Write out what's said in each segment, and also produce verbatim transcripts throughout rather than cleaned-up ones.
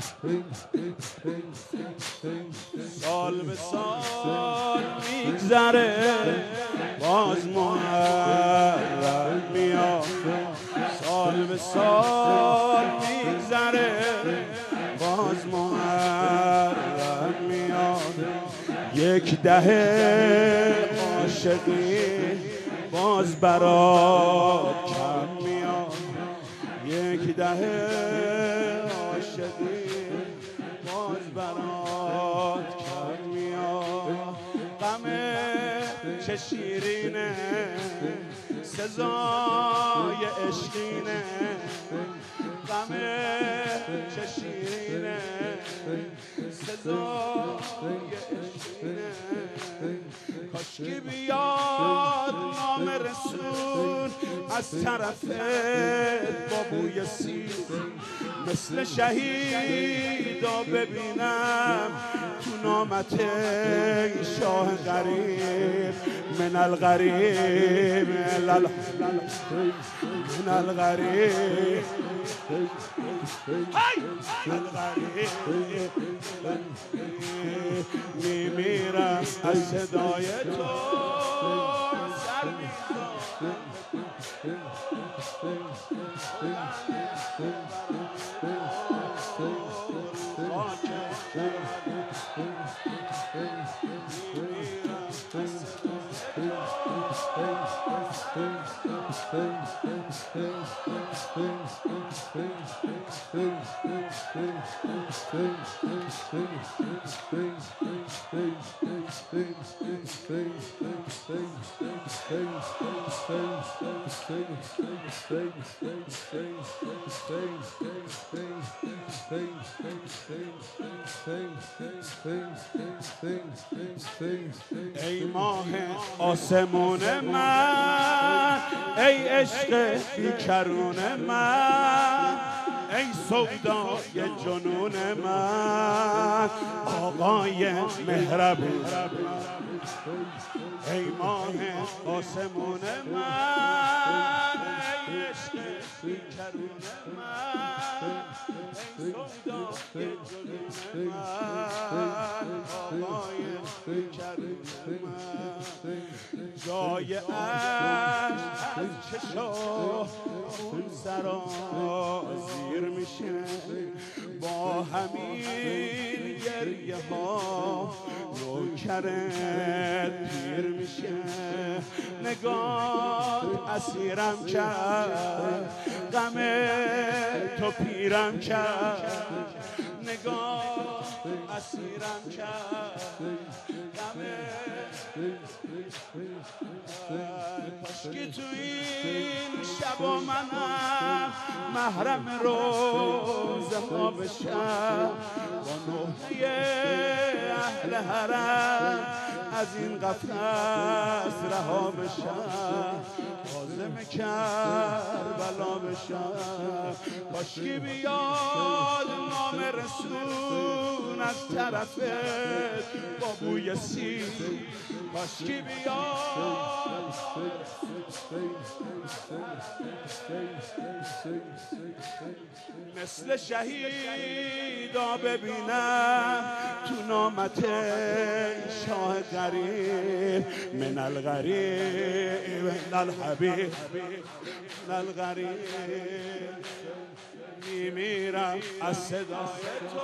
سال به سال میگذره باز محرم میاد، سال به سال میگذره باز محرم میاد، یک دهه عاشقی باز برات کم میاد، یک دهه عاشقی باز برات کم میاد. غم چه شیرینه سزای عشقینه، غم چه شیرینه سزای عشقینه. کاشکی بیاد نام رسول از طرفت با بوی سیر، مثل شهیدا ببینم تو نامت ای شاه غریب. من الغریب من الغریب الغریب میمیرم از صدای تو سر میزنم. ای ماه آسمون من، ای عشق بیکرون من، ای سودای جنون من، آقای مهربون. ای ماه آسمون من، ای عشق بیکرون من، ای سودای جنون من، آقای مهربون من. جای عشق از چشم اون سرازیر میشه، با همین گریه ها نوکرت پیر میشه. نگاه اسیرم کرد، غم تو پیرم کرد، نگاه اسیرم کرد، غم کاشکی تو این شبا منم محرم روزه ها بشم، با نوحه اهل حرم از این قفس رها بشم، عازم کربلا بشم. کاشکی بیاد نام رسول از طرفت با بوی سیر، کاشکی بیاد مثل شهیدا ببینم تو نامت شاه غریب. من الغریب من الحبیب من الغریب میمیرم از صدای تو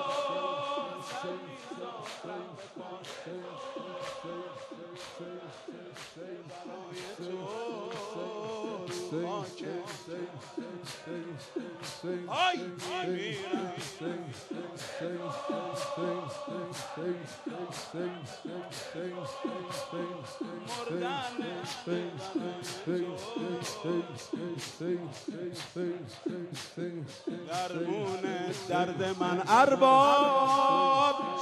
آی میمیرم درمون درد من ارباب